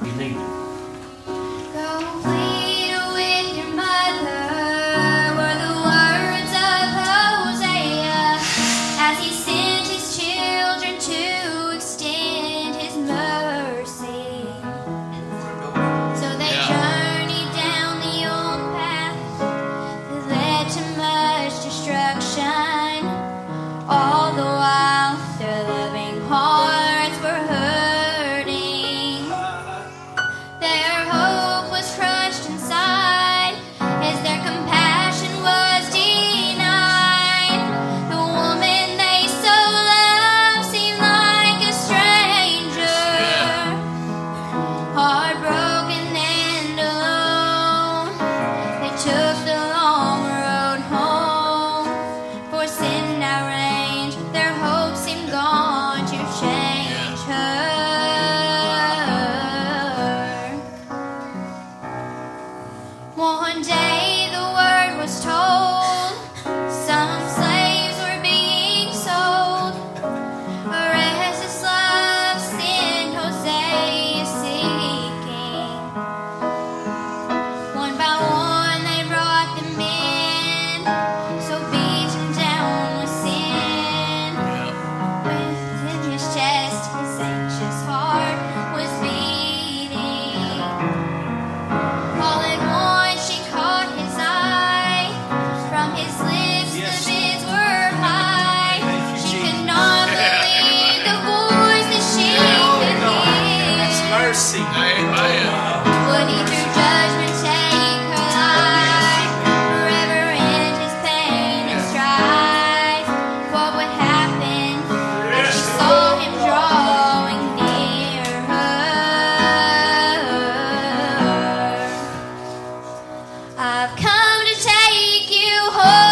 you need it. Go plead with your mother were the words of Hosea as he sent his children to extend his mercy. So they journeyed down the old path that led to much destruction, all the while their loving hearts were hurting. Their hope was crushed inside as their compassion was denied. The woman they so loved seemed like a stranger, heartbroken and alone. They took the long road home, for sin now reigned. Their hope seemed gone to change her. One day the word was told, some slaves were being sold. A restless love sent Hosea seeking. One by one they brought them in, so beaten down with sin. Within his chest his anxious heart was beating. All at once she caught his eye. From his lips the bids were high. She could not believe the voice that she could hear. Mercy. Would he through judgment take her life, forever end his pain and strife? What would happen if she saw him drawing near her? I've come to take you home.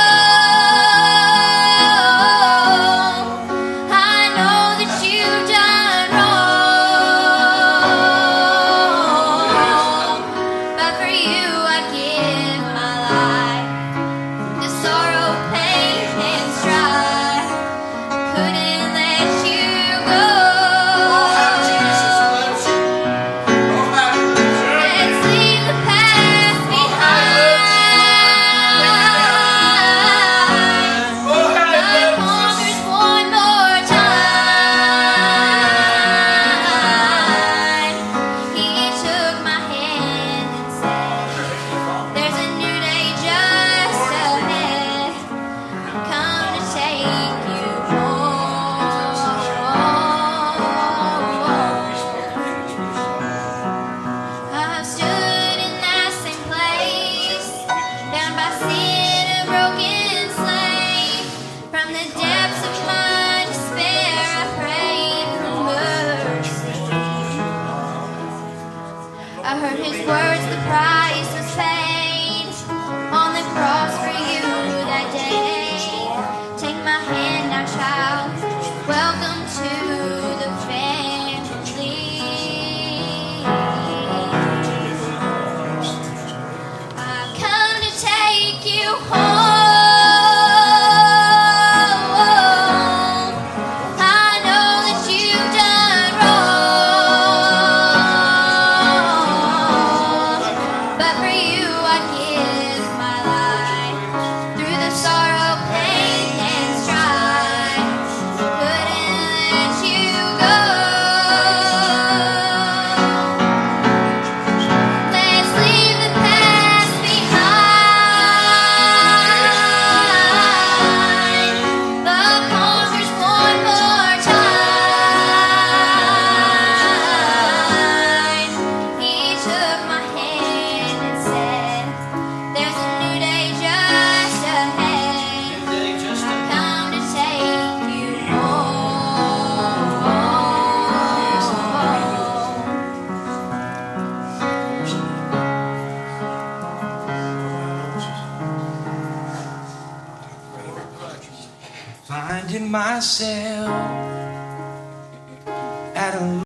I know that you've done wrong, but for you I'd give my life. The sorrow, pain, and strife couldn't let you go. Let's leave the past behind. Love conquers one more time. He took my hand and said, there's a new day just ahead. I've come to take you home. I've stood in that same place, bound by sin, a broken slave. From the depths of my despair, I prayed for mercy. I heard his words, the price was paid on the cross for you that day. Take my hand now, child. Welcome to the family. I've come to take you home. I know that you've done wrong, but for you I'd give my life. Through the sorrow, pain, and strife, couldn't let you go. Let's leave the past behind. Love conquers one more time. He took my hand and said, there's a new day just ahead. I've come to take you home. Finding myself at a